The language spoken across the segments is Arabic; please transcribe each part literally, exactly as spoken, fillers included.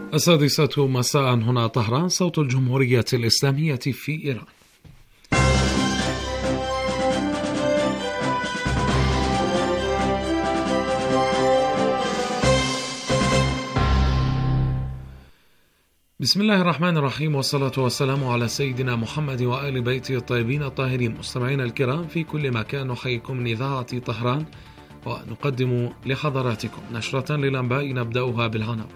السادسة مساء هنا طهران، صوت الجمهورية الإسلامية في إيران. بسم الله الرحمن الرحيم، والصلاة والسلام على سيدنا محمد وآل بيته الطيبين الطاهرين. مستمعينا الكرام في كل مكان، نحييكم من إذاعة طهران ونقدم لحضراتكم نشرة للأنباء نبدأها بالعناوين.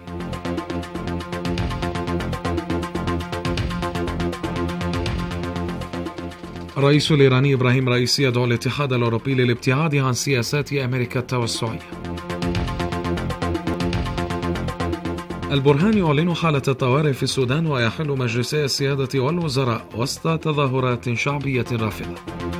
الرئيس الإيراني إبراهيم رئيسي يدعو الاتحاد الأوروبي للابتعاد عن سياسات أمريكا التوسعية. البرهان يعلن حالة الطوارئ في السودان ويحل مجلسي السيادة والوزراء وسط تظاهرات شعبية رافضة.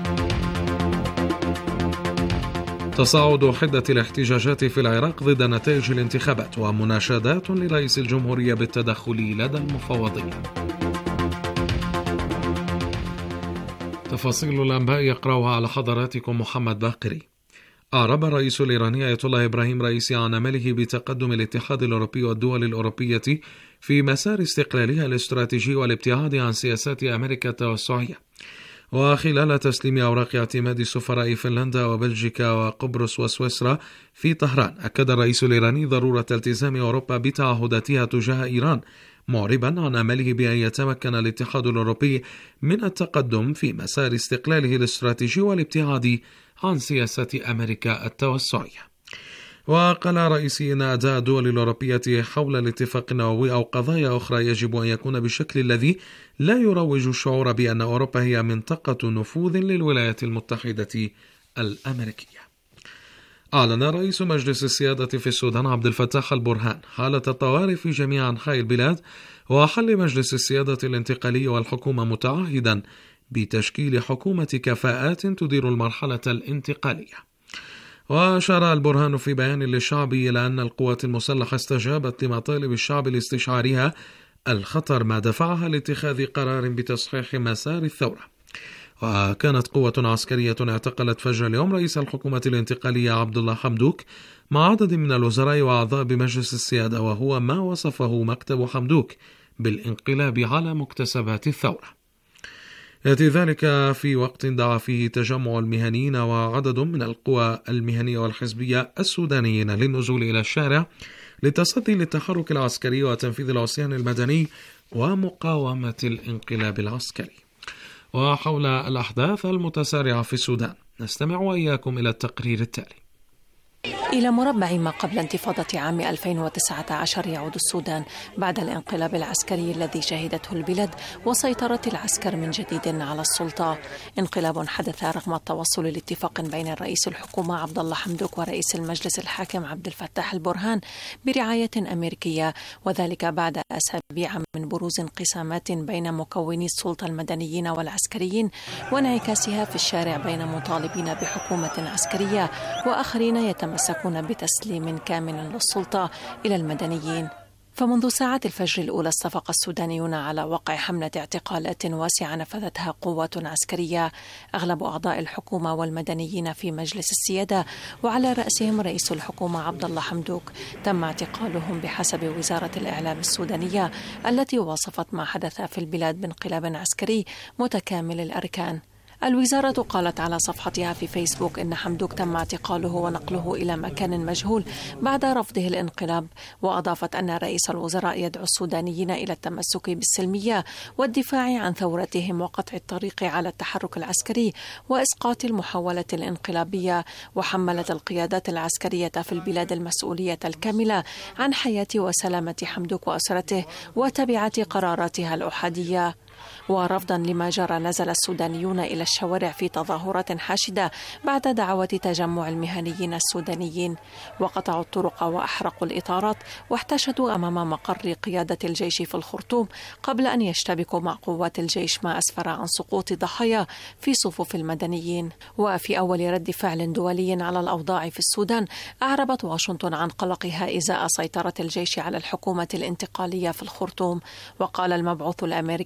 تصاعد حدة الاحتجاجات في العراق ضد نتائج الانتخابات، ومناشدات لرئيس الجمهورية بالتدخل لدى المفوضية. تفاصيل الأنباء يقرأها على حضراتكم محمد باقري. أعرب الرئيس الإيراني آية الله إبراهيم رئيسي عن أمله بتقدم الاتحاد الأوروبي والدول الأوروبية في مسار استقلالها الاستراتيجي والابتعاد عن سياسات أمريكا التوسعية. وخلال تسليم أوراق اعتماد سفراء فنلندا وبلجيكا وقبرص وسويسرا في طهران، أكد الرئيس الإيراني ضرورة التزام أوروبا بتعهداتها تجاه إيران، معربا عن أمله بأن يتمكن الاتحاد الأوروبي من التقدم في مسار استقلاله الاستراتيجي والابتعاد عن سياسة أمريكا التوسعية. وقال رئيسي إن أداء الدول الأوروبية حول الاتفاق النووي أو قضايا أخرى يجب أن يكون بالشكل الذي لا يروج الشعور بأن أوروبا هي منطقة نفوذ للولايات المتحدة الأمريكية. أعلن رئيس مجلس السيادة في السودان عبد الفتاح البرهان حالة الطوارئ في جميع أنحاء البلاد وحل مجلس السيادة الانتقالي والحكومة، متعهدا بتشكيل حكومة كفاءات تدير المرحلة الانتقالية. وأشار البرهان في بيان للشعب إلى أن القوات المسلحة استجابت لمطالب الشعب لاستشعارها الخطر، ما دفعها لاتخاذ قرار بتصحيح مسار الثورة. وكانت قوة عسكرية اعتقلت فجر اليوم رئيس الحكومة الانتقالية عبد الله حمدوك مع عدد من الوزراء وأعضاء بمجلس السيادة، وهو ما وصفه مكتب حمدوك بالانقلاب على مكتسبات الثورة. يأتي ذلك في وقت دعا فيه تجمع المهنيين وعدد من القوى المهنية والحزبية السودانيين للنزول إلى الشارع للتصدي للتحرك العسكري وتنفيذ العصيان المدني ومقاومة الانقلاب العسكري. وحول الأحداث المتسارعة في السودان نستمع وإياكم إلى التقرير التالي. إلى مربع ما قبل انتفاضة عام ألفين وتسعة عشر يعود السودان بعد الانقلاب العسكري الذي شهدته البلاد وسيطرة العسكر من جديد على السلطة. انقلاب حدث رغم التوصل لاتفاق بين رئيس الحكومة عبد الله حمدوك ورئيس المجلس الحاكم عبد الفتاح البرهان برعاية أمريكية، وذلك بعد أسابيع من بروز انقسامات بين مكوني السلطة المدنيين والعسكريين وانعكاسها في الشارع بين مطالبين بحكومة عسكرية وآخرين يتم مسكون بتسليم كامل للسلطة إلى المدنيين. فمنذ ساعات الفجر الأولى استفاق السودانيون على وقع حملة اعتقالات واسعة نفذتها قوات عسكرية أغلب أعضاء الحكومة والمدنيين في مجلس السيادة، وعلى رأسهم رئيس الحكومة عبد الله حمدوك. تم اعتقالهم بحسب وزارة الإعلام السودانية التي وصفت ما حدث في البلاد بانقلاب عسكري متكامل الأركان. الوزارة قالت على صفحتها في فيسبوك إن حمدوك تم اعتقاله ونقله إلى مكان مجهول بعد رفضه الانقلاب، وأضافت أن رئيس الوزراء يدعو السودانيين إلى التمسك بالسلمية والدفاع عن ثورتهم وقطع الطريق على التحرك العسكري وإسقاط المحاولة الانقلابية. وحملت القيادات العسكرية في البلاد المسؤولية الكاملة عن حياة وسلامة حمدوك وأسرته وتبعات قراراتها الأحادية. ورفضا لما جرى نزل السودانيون إلى الشوارع في تظاهرات حاشدة بعد دعوة تجمع المهنيين السودانيين، وقطعوا الطرق وأحرقوا الإطارات واحتشدوا أمام مقر قيادة الجيش في الخرطوم قبل أن يشتبكوا مع قوات الجيش، ما أسفر عن سقوط ضحايا في صفوف المدنيين. وفي أول رد فعل دولي على الأوضاع في السودان أعربت واشنطن عن قلقها إزاء سيطرة الجيش على الحكومة الانتقالية في الخرطوم. وقال المبعوث الأمريكي الخاص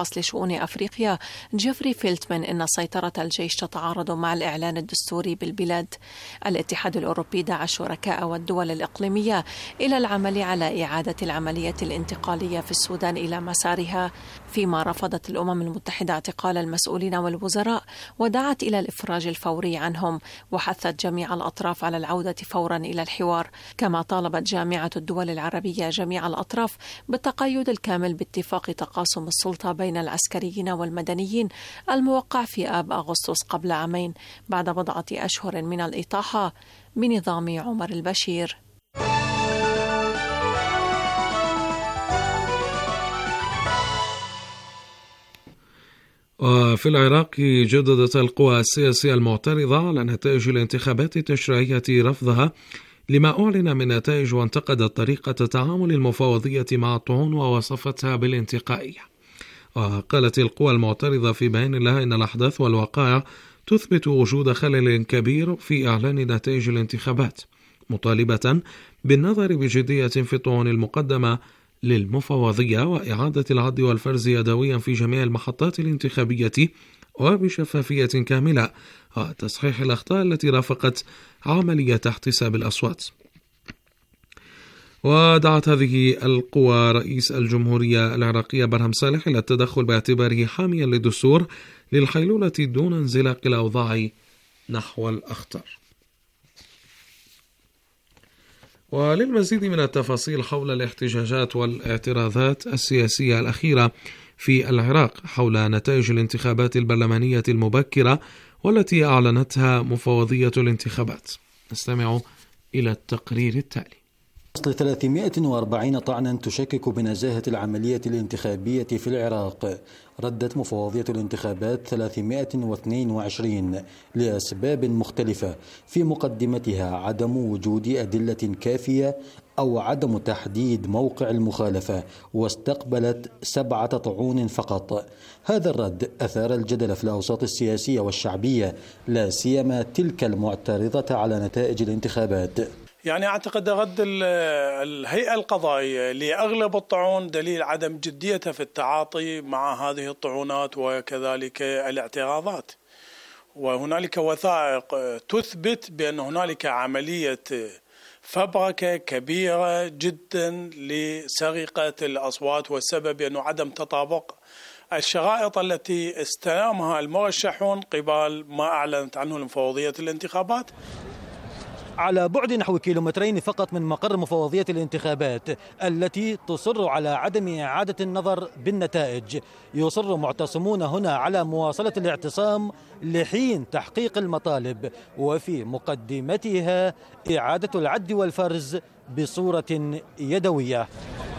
الخاص لشؤون أفريقيا جيفري فيلتمان إن سيطرة الجيش تتعارض مع الإعلان الدستوري بالبلاد. الاتحاد الأوروبي دعا الشركاء والدول الإقليمية إلى العمل على إعادة العملية الانتقالية في السودان إلى مسارها، فيما رفضت الأمم المتحدة اعتقال المسؤولين والوزراء ودعت إلى الإفراج الفوري عنهم، وحثت جميع الأطراف على العودة فورا إلى الحوار. كما طالبت جامعة الدول العربية جميع الأطراف بالتقيد الكامل باتفاق تقاسم السلطة بين العسكريين والمدنيين الموقع في آب أغسطس قبل عامين بعد بضعة أشهر من الإطاحة بنظام عمر البشير. وفي العراق جددت القوى السياسية المعترضة على نتائج الانتخابات التشريعية رفضها لما أعلن من نتائج، وانتقدت طريقة تعامل المفوضية مع الطعون ووصفتها بالانتقائية. وقالت القوى المعترضة في بيان لها إن الأحداث والوقائع تثبت وجود خلل كبير في إعلان نتائج الانتخابات، مطالبة بالنظر بجدية في الطعون المقدمة للمفوضية وإعادة العد والفرز يدويا في جميع المحطات الانتخابية وبشفافية كاملة، وتصحيح الأخطاء التي رافقت عملية احتساب الأصوات. ودعت هذه القوى رئيس الجمهورية العراقية برهم صالح إلى التدخل باعتباره حاميا للدستور للحيلولة دون انزلاق الأوضاع نحو الأخطر. وللمزيد من التفاصيل حول الاحتجاجات والاعتراضات السياسية الأخيرة في العراق حول نتائج الانتخابات البرلمانية المبكرة والتي أعلنتها مفوضية الانتخابات، نستمع إلى التقرير التالي. أصل ثلاثمائة وأربعين طعنا تشكك بنزاهة العملية الانتخابية في العراق، ردت مفوضية الانتخابات ثلاثمائة واثنين وعشرين لأسباب مختلفة، في مقدمتها عدم وجود أدلة كافية أو عدم تحديد موقع المخالفة، واستقبلت سبعة طعون فقط. هذا الرد أثار الجدل في الأوساط السياسية والشعبية، لا سيما تلك المعترضة على نتائج الانتخابات. يعني أعتقد رد الهيئة القضائية لأغلب الطعون دليل عدم جديتها في التعاطي مع هذه الطعونات وكذلك الاعتراضات، وهنالك وثائق تثبت بأن هنالك عملية فبركة كبيرة جدا لسرقة الأصوات، والسبب أنه عدم تطابق الشرائط التي استلمها المرشحون قبل ما أعلنت عنه المفوضية الانتخابات. على بعد نحو كيلومترين فقط من مقر مفوضية الانتخابات التي تصر على عدم إعادة النظر بالنتائج، يصر معتصمون هنا على مواصلة الاعتصام لحين تحقيق المطالب، وفي مقدمتها إعادة العد والفرز بصورة يدوية.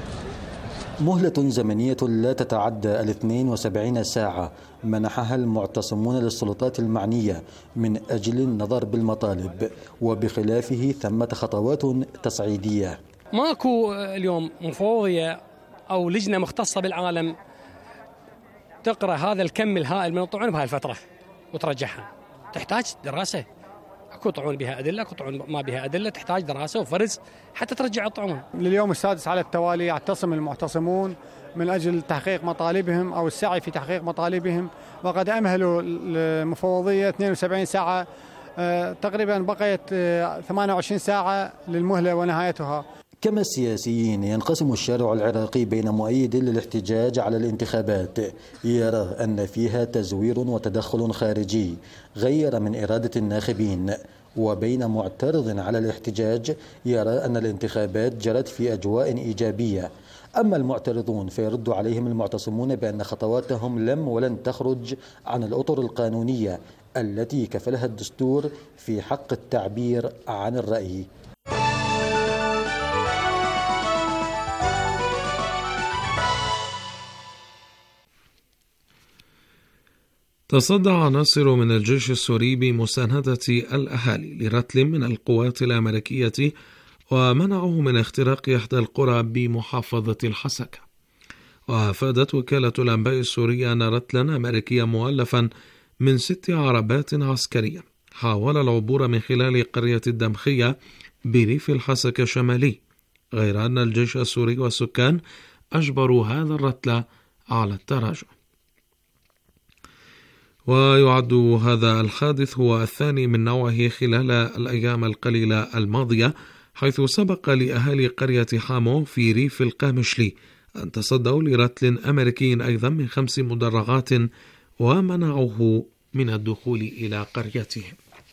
مهلة زمنية لا تتعدى الاثنين وسبعين ساعة منحها المعتصمون للسلطات المعنية من أجل النظر بالمطالب، وبخلافه ثمة خطوات تصعيدية. ماكو اليوم مفوضية أو لجنة مختصة بالعالم تقرأ هذا الكم الهائل من الطعون بهذه الفترة وترجعها، تحتاج دراسة. اكو طعون بها ادله، اكو طعون ما بها ادله، تحتاج دراسه وفرز حتى ترجع الطعون. لليوم السادس على التوالي يعتصم المعتصمون من اجل تحقيق مطالبهم او السعي في تحقيق مطالبهم، وقد امهلوا المفوضيه اثنين وسبعين ساعه، تقريبا بقيت ثمانية وعشرين ساعه للمهله ونهايتها. كما السياسيين ينقسم الشارع العراقي بين مؤيد للاحتجاج على الانتخابات يرى أن فيها تزوير وتدخل خارجي غير من إرادة الناخبين، وبين معترض على الاحتجاج يرى أن الانتخابات جرت في أجواء إيجابية. أما المعترضون فيرد عليهم المعتصمون بأن خطواتهم لم ولن تخرج عن الأطر القانونية التي كفلها الدستور في حق التعبير عن الرأي. تصدى عناصر من الجيش السوري بمساندة الأهالي لرتل من القوات الأمريكية ومنعه من اختراق إحدى القرى بمحافظة الحسكة. وأفادت وكالة الأنباء السورية أن رتلا أمريكيا مؤلفا من ست عربات عسكرية حاول العبور من خلال قرية الدمخية بريف الحسكة الشمالي، غير أن الجيش السوري والسكان أجبروا هذا الرتل على التراجع. ويعد هذا الحادث هو الثاني من نوعه خلال الأيام القليلة الماضية، حيث سبق لأهالي قرية حامو في ريف القامشلي أن تصدوا لرتل أمريكي أيضا من خمس مدرعات ومنعوه من الدخول إلى قريتهم.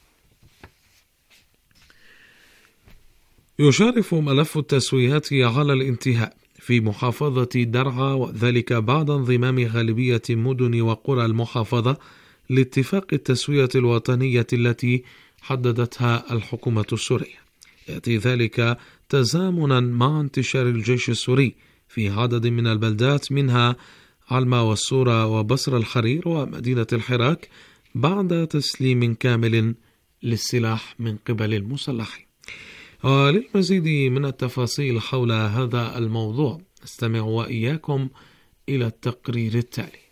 يشارف ملف التسويات على الانتهاء في محافظة درعا، وذلك بعد انضمام غالبية مدن وقرى المحافظة لاتفاق التسوية الوطنية التي حددتها الحكومة السورية. يأتي ذلك تزامنا مع انتشار الجيش السوري في عدد من البلدات منها علما والصورة وبصر الحرير ومدينة الحراك بعد تسليم كامل للسلاح من قبل المسلحين. وللمزيد من التفاصيل حول هذا الموضوع نستمع وإياكم إلى التقرير التالي.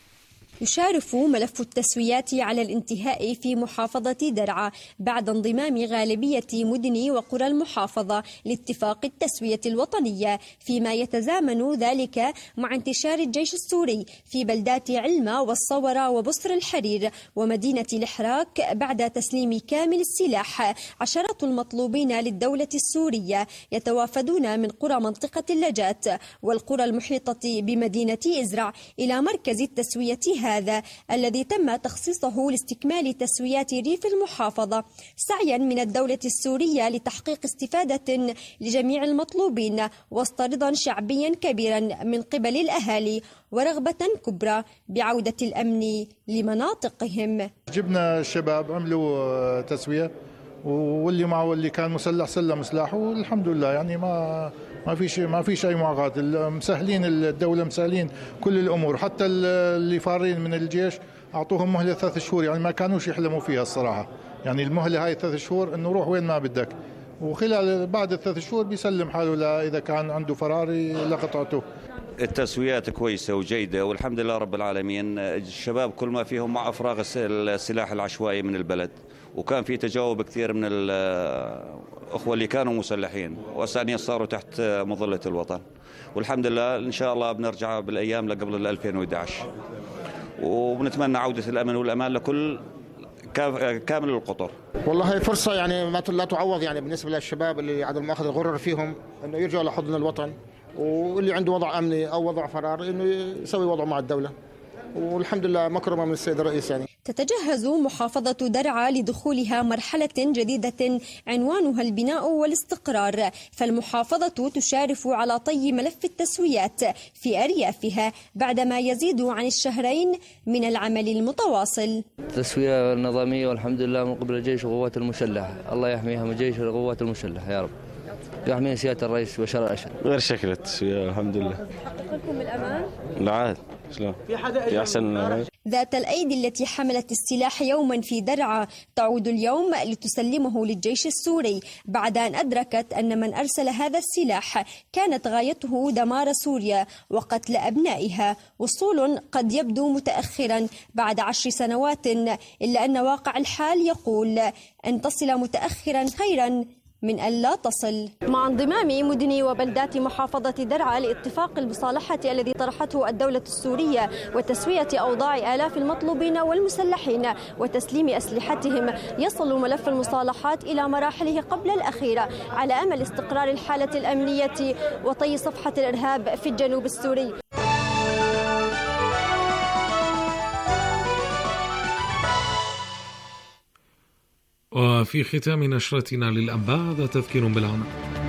يشارف ملف التسويات على الانتهاء في محافظة درعا بعد انضمام غالبية مدن وقرى المحافظة لاتفاق التسوية الوطنية، فيما يتزامن ذلك مع انتشار الجيش السوري في بلدات علمة والصورة وبصر الحرير ومدينة الحراك بعد تسليم كامل السلاح. عشرات المطلوبين للدولة السورية يتوافدون من قرى منطقة اللجات والقرى المحيطة بمدينة إزرع إلى مركز التسوية هذا الذي تم تخصيصه لاستكمال تسويات ريف المحافظة، سعيا من الدولة السورية لتحقيق استفادة لجميع المطلوبين وسط رضا شعبيا كبيرا من قبل الأهالي ورغبة كبرى بعودة الأمن لمناطقهم. جبنا الشباب عملوا تسوية، واللي معه واللي كان مسلح سلم سلاحه، والحمد لله يعني ما ما في شيء ما في شيء معقد. مسهلين الدولة، مسهلين كل الأمور، حتى اللي فارين من الجيش أعطوهم مهلة ثلاث شهور، يعني ما كانوش يحلموا فيها الصراحة. يعني المهلة هاي ثلاث شهور إنه روح وين ما بدك، وخلال بعد الثلاث شهور بيسلم حاله لا إذا كان عنده فراري لقطعته. التسويات كويسة وجيدة والحمد لله رب العالمين. الشباب كل ما فيهم مع إفراغ السلاح العشوائي من البلد، وكان في تجاوب كثير من الأخوة اللي كانوا مسلحين وثانيا صاروا تحت مظلة الوطن، والحمد لله إن شاء الله بنرجع بالأيام لقبل ألفين وإحدى عشر، وبنتمنى عودة الأمن والأمان لكل كامل القطر. والله هي فرصة يعني ما لا تعوض يعني بالنسبة للشباب اللي عدم ماخذ الغرر فيهم إنه يرجعوا لحضن الوطن، واللي عنده وضع أمني أو وضع فرار إنه يسوي وضعه مع الدولة، والحمد لله مكرمة من السيد الرئيس. يعني تتجهز محافظة درعا لدخولها مرحلة جديدة عنوانها البناء والاستقرار، فالمحافظة تشارف على طي ملف التسويات في أريافها بعدما يزيد عن الشهرين من العمل المتواصل. تسوية نظامية والحمد لله من قبل الجيش والقوات المسلحة، الله يحميها من الجيش والقوات المسلحة يا رب، يحمي سيادة الرئيس بشار الأسد. غير شكل التسوية الحمد لله. يحقق لكم الأمان؟ لا عاد شلون؟ في أحسن. ذات الأيدي التي حملت السلاح يوما في درعا تعود اليوم لتسلمه للجيش السوري بعد أن أدركت أن من أرسل هذا السلاح كانت غايته دمار سوريا وقتل أبنائها، وصول قد يبدو متأخرا بعد عشر سنوات، إلا أن واقع الحال يقول أن تصل متأخرا خيرا من ألا تصل. مع انضمام مدن وبلدات محافظة درعا لاتفاق المصالحة الذي طرحته الدولة السورية وتسوية أوضاع آلاف المطلوبين والمسلحين وتسليم أسلحتهم، يصل ملف المصالحات إلى مراحله قبل الأخيرة على أمل استقرار الحالة الأمنية وطي صفحة الإرهاب في الجنوب السوري. وفي ختام نشرتنا للأنباء هذا تذكير بالعناوين.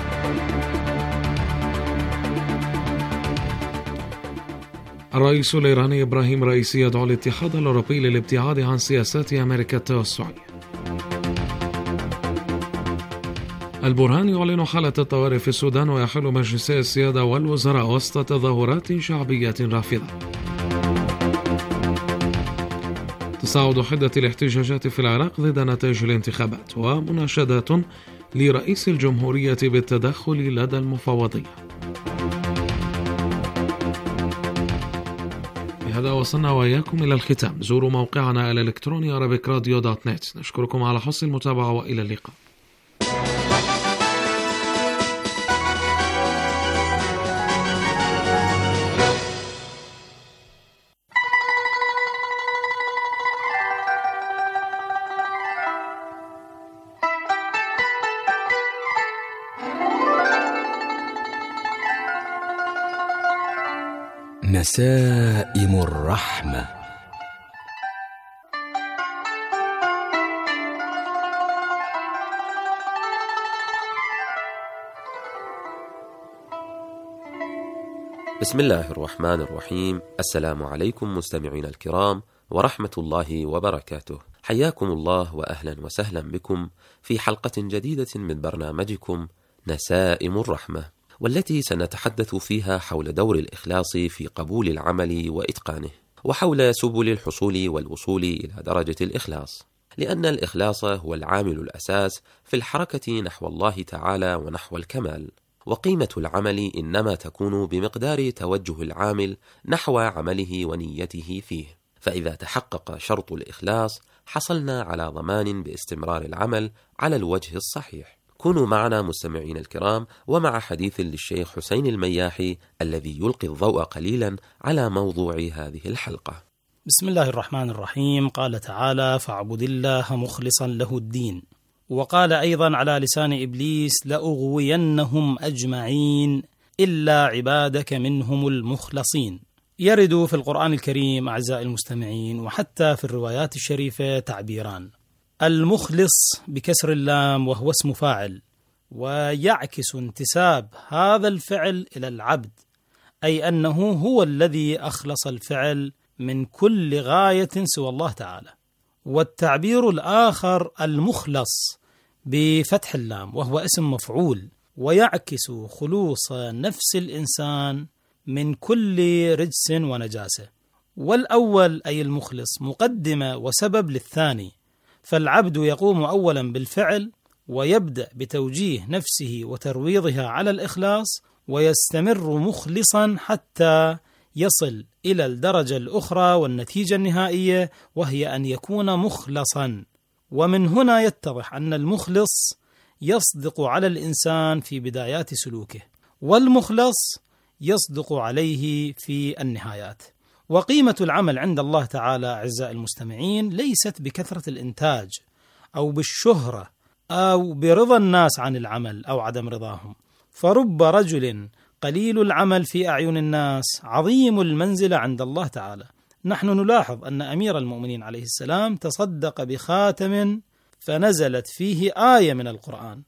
الرئيس الإيراني إبراهيم رئيسي يدعو الاتحاد الأوروبي للابتعاد عن سياسات أمريكا التوسعية. البرهان يعلن حالة الطوارئ في السودان ويحل مجلسي السيادة والوزراء وسط تظاهرات شعبية رافضة. تصاعد حدة الاحتجاجات في العراق ضد نتائج الانتخابات، ومناشدات لرئيس الجمهورية بالتدخل لدى المفوضية. بهذا وصلنا وإياكم إلى الختام. زوروا موقعنا الإلكتروني أرابيك راديو دوت نت. نشكركم على حسن المتابعة وإلى اللقاء. نسائم الرحمة. بسم الله الرحمن الرحيم. السلام عليكم مستمعينا الكرام ورحمة الله وبركاته. حياكم الله وأهلا وسهلا بكم في حلقة جديدة من برنامجكم نسائم الرحمة، والتي سنتحدث فيها حول دور الإخلاص في قبول العمل وإتقانه، وحول سبل الحصول والوصول إلى درجة الإخلاص، لأن الإخلاص هو العامل الأساس في الحركة نحو الله تعالى ونحو الكمال. وقيمة العمل إنما تكون بمقدار توجه العامل نحو عمله ونيته فيه، فإذا تحقق شرط الإخلاص حصلنا على ضمان باستمرار العمل على الوجه الصحيح. كونوا معنا مستمعين الكرام ومع حديث للشيخ حسين المياحي الذي يلقي الضوء قليلا على موضوع هذه الحلقة. بسم الله الرحمن الرحيم. قال تعالى: فاعبد الله مخلصا له الدين. وقال أيضا على لسان إبليس: لأغوينهم أجمعين إلا عبادك منهم المخلصين. يرد في القرآن الكريم أعزائي المستمعين وحتى في الروايات الشريفة تعبيران: المخلص بكسر اللام وهو اسم فاعل، ويعكس انتساب هذا الفعل إلى العبد، أي أنه هو الذي أخلص الفعل من كل غاية سوى الله تعالى. والتعبير الآخر المخلص بفتح اللام وهو اسم مفعول، ويعكس خلوص نفس الإنسان من كل رجس ونجاسة. والأول أي المخلص مقدمة وسبب للثاني، فالعبد يقوم أولا بالفعل ويبدأ بتوجيه نفسه وترويضها على الإخلاص، ويستمر مخلصا حتى يصل إلى الدرجة الأخرى والنتيجة النهائية، وهي أن يكون مخلصا. ومن هنا يتضح أن المخلص يصدق على الإنسان في بدايات سلوكه، والمخلص يصدق عليه في النهايات. وقيمة العمل عند الله تعالى أعزائي المستمعين ليست بكثرة الإنتاج أو بالشهرة أو برضا الناس عن العمل أو عدم رضاهم، فرب رجل قليل العمل في أعين الناس عظيم المنزلة عند الله تعالى. نحن نلاحظ أن أمير المؤمنين عليه السلام تصدق بخاتم فنزلت فيه آية من القرآن،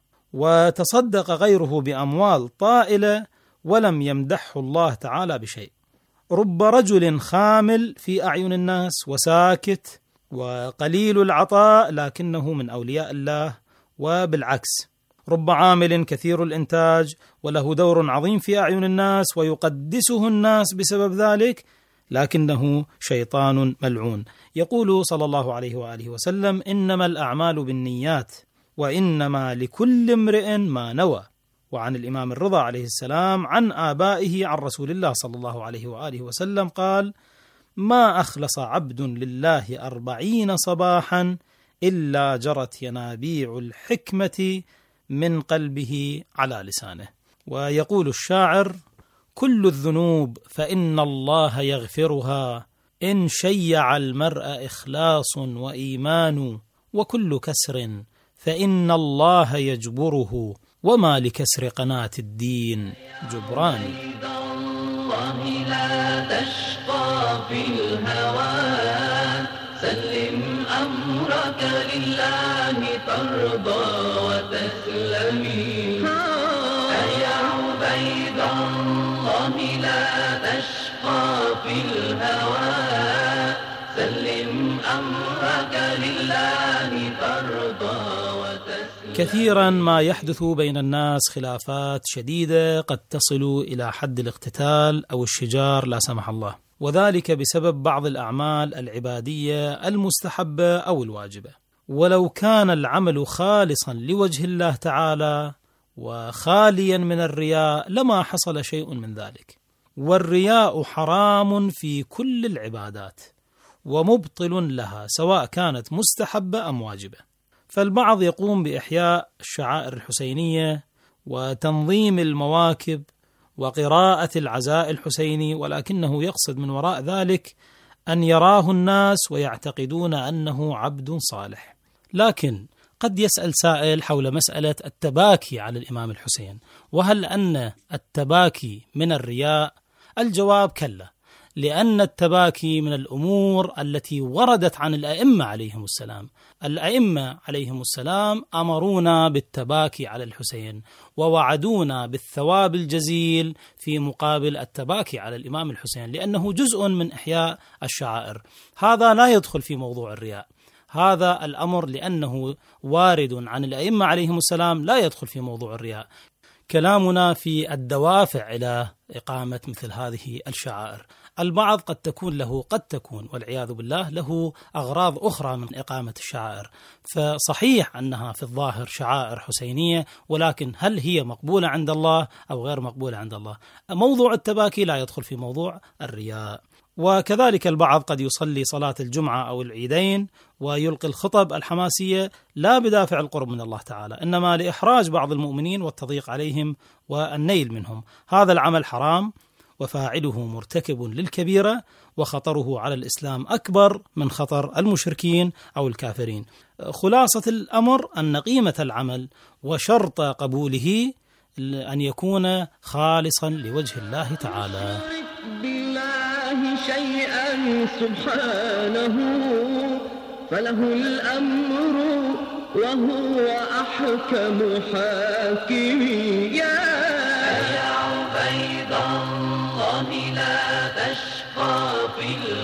وتصدق غيره بأموال طائلة ولم يمدحه الله تعالى بشيء. رب رجل خامل في أعين الناس وساكت وقليل العطاء لكنه من أولياء الله، وبالعكس رب عامل كثير الإنتاج وله دور عظيم في أعين الناس ويقدسه الناس بسبب ذلك، لكنه شيطان ملعون. يقول صلى الله عليه وآله وسلم: إنما الأعمال بالنيات وإنما لكل امرئ ما نوى. وعن الإمام الرضا عليه السلام عن آبائه عن رسول الله صلى الله عليه وآله وسلم قال: ما أخلص عبد لله أربعين صباحا إلا جرت ينابيع الحكمة من قلبه على لسانه. ويقول الشاعر: كل الذنوب فإن الله يغفرها إن شيع المرء إخلاص وإيمان، وكل كسر فإن الله يجبره وما لكسر قناة الدين جبران. الله لا تشقى في الهوى، سلم أمرك لله ترضى وتسلمي. يا عبيد الله لا تشقى في الهوى، سلم أمرك لله ترضى وتسلمي. كثيرا ما يحدث بين الناس خلافات شديدة قد تصل إلى حد الاقتتال أو الشجار لا سمح الله، وذلك بسبب بعض الأعمال العبادية المستحبة أو الواجبة. ولو كان العمل خالصا لوجه الله تعالى وخاليا من الرياء لما حصل شيء من ذلك. والرياء حرام في كل العبادات ومبطل لها سواء كانت مستحبة أم واجبة. فالبعض يقوم بإحياء الشعائر الحسينية وتنظيم المواكب وقراءة العزاء الحسيني، ولكنه يقصد من وراء ذلك أن يراه الناس ويعتقدون أنه عبد صالح. لكن قد يسأل سائل حول مسألة التباكي على الإمام الحسين، وهل أن التباكي من الرياء؟ الجواب كلا، لأن التباكي من الأمور التي وردت عن الأئمة عليهم السلام. الأئمة عليهم السلام أمرونا بالتباكي على الحسين ووعدونا بالثواب الجزيل في مقابل التباكي على الإمام الحسين، لأنه جزء من إحياء الشعائر. هذا لا يدخل في موضوع الرياء، هذا الأمر لأنه وارد عن الأئمة عليهم السلام لا يدخل في موضوع الرياء. كلامنا في الدوافع إلى إقامة مثل هذه الشعائر. البعض قد تكون له قد تكون والعياذ بالله له أغراض أخرى من إقامة الشعائر، فصحيح أنها في الظاهر شعائر حسينية، ولكن هل هي مقبولة عند الله أو غير مقبولة عند الله؟ موضوع التباكي لا يدخل في موضوع الرياء. وكذلك البعض قد يصلي صلاة الجمعة أو العيدين ويلقي الخطب الحماسية لا بدافع القرب من الله تعالى، إنما لإحراج بعض المؤمنين والتضييق عليهم والنيل منهم. هذا العمل حرام وفاعله مرتكب للكبيرة، وخطره على الإسلام أكبر من خطر المشركين أو الكافرين. خلاصة الأمر أن قيمة العمل وشرط قبوله أن يكون خالصا لوجه الله تعالى. شيئا سبحانه فله الأمر وهو أحكم حاكمين. يا عبيد الله لا تشقى في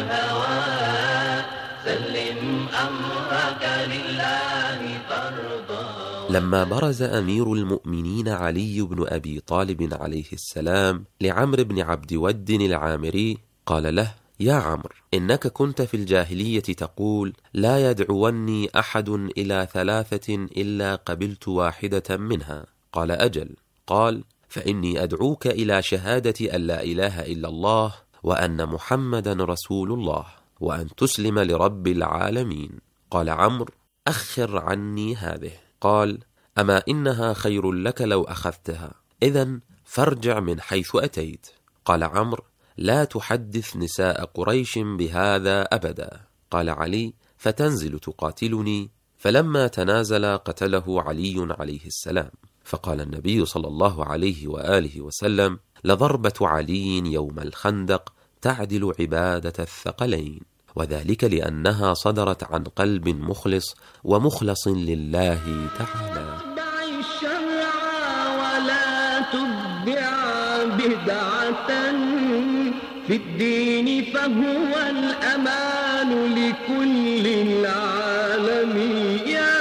الهوى سلم أمرك لله ترضى. لما برز أمير المؤمنين علي بن أبي طالب عليه السلام لعمرو بن عبد ود العامري قال له: يا عمرو، إنك كنت في الجاهلية تقول: لا يدعوني أحد إلى ثلاثة إلا قبلت واحدة منها. قال: أجل. قال: فإني أدعوك إلى شهادة أن لا إله إلا الله وأن محمدا رسول الله وأن تسلم لرب العالمين. قال عمرو: أخر عني هذه. قال: أما إنها خير لك لو أخذتها، إذن فارجع من حيث أتيت. قال عمرو: لا تحدث نساء قريش بهذا أبدا. قال علي: فتنزل تقاتلني؟ فلما تنازل قتله علي عليه السلام. فقال النبي صلى الله عليه وآله وسلم: لضربة علي يوم الخندق تعدل عبادة الثقلين، وذلك لأنها صدرت عن قلب مخلص ومخلص لله تعالى. دع الشرع ولا تتبع بدعة في الدين فهو الأمان لكل العالمين.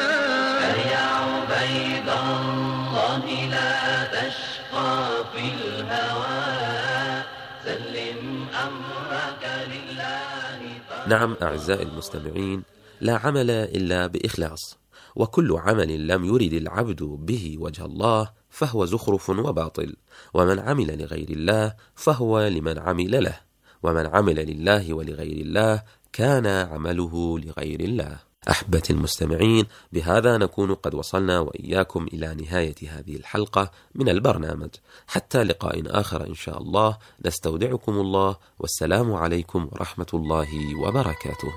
يا عبيد الله لا تشقى في الهوى سلم أمرك لله. نعم أعزائي المستمعين، لا عمل إلا بإخلاص، وكل عمل لم يرد العبد به وجه الله فهو زخرف وباطل، ومن عمل لغير الله فهو لمن عمل له، ومن عمل لله ولغير الله كان عمله لغير الله. أحبتي المستمعين، بهذا نكون قد وصلنا وإياكم إلى نهاية هذه الحلقة من البرنامج. حتى لقاء آخر إن شاء الله، نستودعكم الله، والسلام عليكم ورحمة الله وبركاته.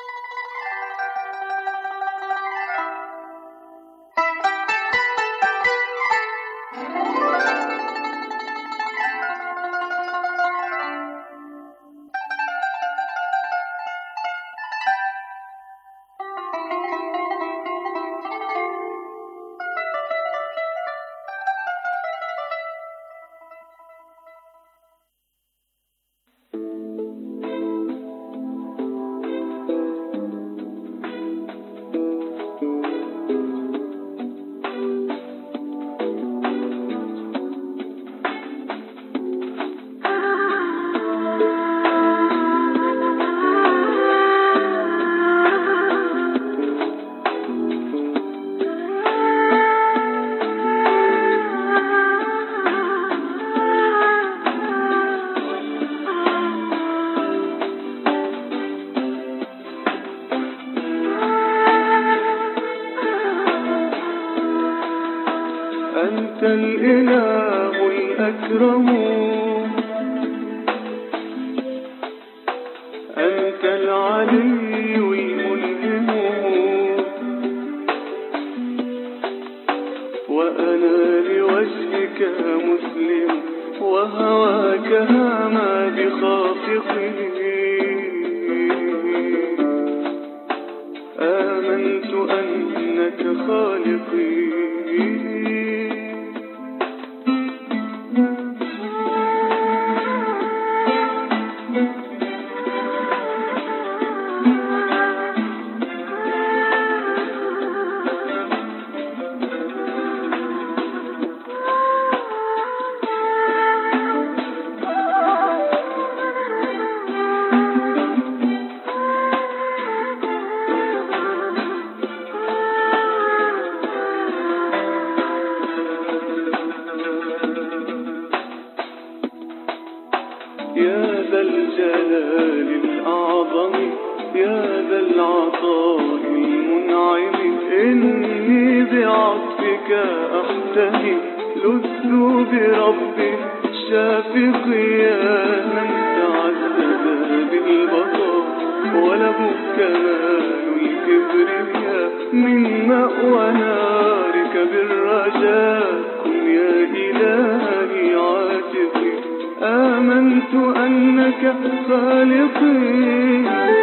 أنت الإله الأكرم، أنت العلي الملهم، وأنا لوجهك مسلم، وهواك هما بخافقه. أنك خالقي. يا ذا الجلال الأعظم يا ذا العطاء المنعم إني بعطفك أحتمي لذ برب الشافق يا من تعدد بالبقاء وله كمال الكبرياء من مأوى نارك بالرجاء كن يا إلهي عاتقي آمنت أنك خالقي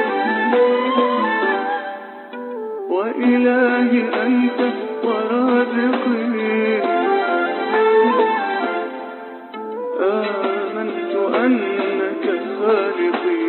وإلهي أنت ورازقي آمنت أنك خالقي.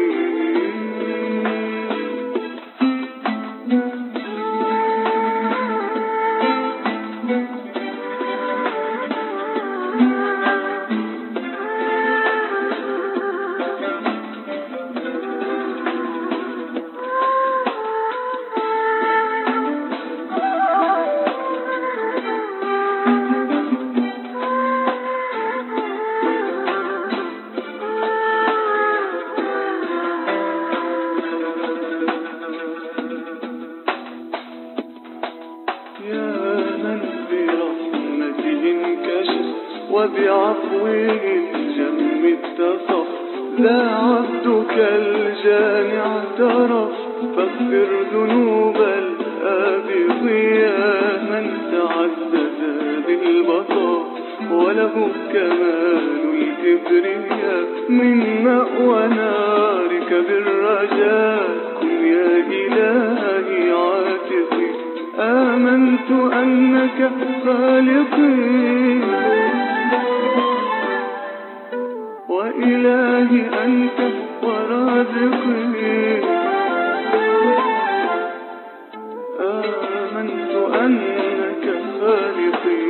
وبعفوه الجم اتصف لا عبدك الجاني اعترف فاغفر ذنوب الآبق يا من تعدد بالبقاء وله كمال الكبرياء من مأوى نارك بالرجاء كن يا إلهي عاتقي آمنت أنك خالقي وإلهي أنت ورازقي آمنت أنك خالقي.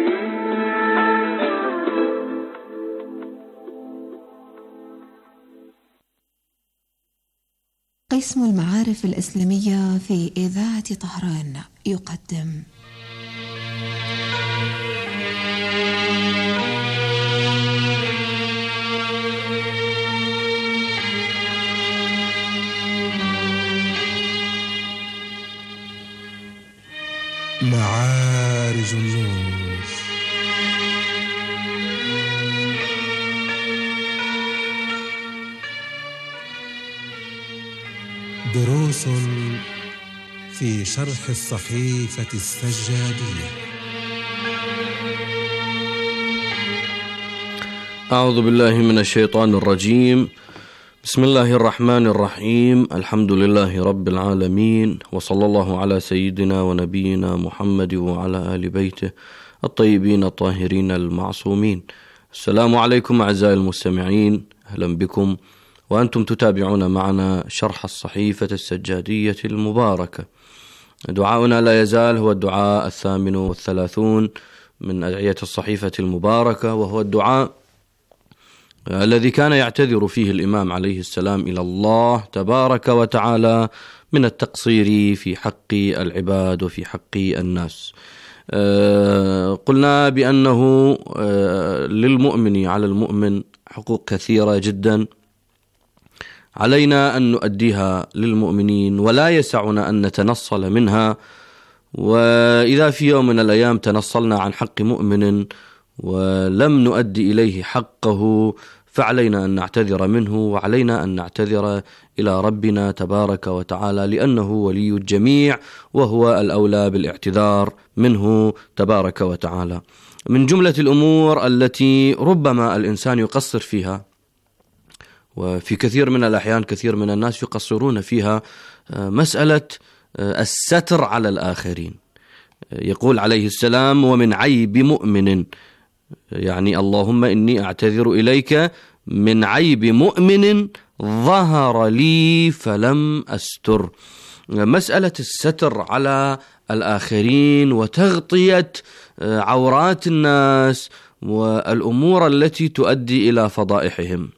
قسم المعارف الإسلامية في إذاعة طهران يقدم معارج النور. دروس في شرح الصحيفة السجادية. أعوذ بالله من الشيطان الرجيم. بسم الله الرحمن الرحيم. الحمد لله رب العالمين، وصلى الله على سيدنا ونبينا محمد وعلى آل بيته الطيبين الطاهرين المعصومين. السلام عليكم أعزائي المستمعين، أهلا بكم وأنتم تتابعون معنا شرح الصحيفة السجادية المباركة. دعاؤنا لا يزال هو الدعاء الثامن والثلاثون من أدعية الصحيفة المباركة، وهو الدعاء الذي كان يعتذر فيه الإمام عليه السلام إلى الله تبارك وتعالى من التقصير في حق العباد وفي حق الناس. قلنا بأنه للمؤمن على المؤمن حقوق كثيرة جدا علينا أن نؤديها للمؤمنين، ولا يسعنا أن نتنصل منها. وإذا في يوم من الأيام تنصلنا عن حق مؤمن ولم نؤدي إليه حقه فعلينا أن نعتذر منه، وعلينا أن نعتذر إلى ربنا تبارك وتعالى، لأنه ولي الجميع وهو الأولى بالاعتذار منه تبارك وتعالى. من جملة الأمور التي ربما الإنسان يقصر فيها، وفي كثير من الأحيان كثير من الناس يقصرون فيها، مسألة الستر على الآخرين. يقول عليه السلام: ومن عيب مؤمن، يعني اللهم إني أعتذر إليك من عيب مؤمن ظهر لي فلم أستر. مسألة الستر على الآخرين وتغطية عورات الناس والأمور التي تؤدي إلى فضائحهم،